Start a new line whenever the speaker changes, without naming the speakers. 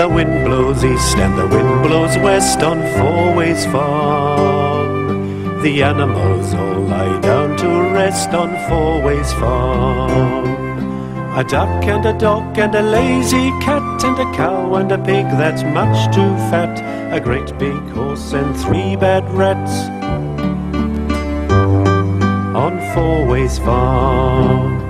The wind blows east and the wind blows west on Four Ways Farm. The animals all lie down to rest on Four Ways Farm. A duck and a dog and a lazy cat and a cow and a pig that's much too fat, a great big horse and 3 bad rats on Four Ways Farm.